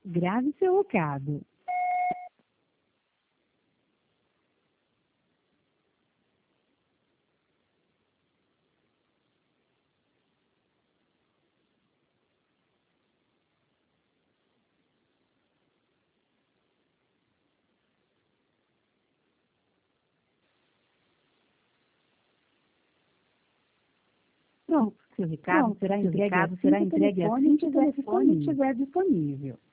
Grave seu recado. Pronto, seu recado será entregue assim que o telefone estiver disponível.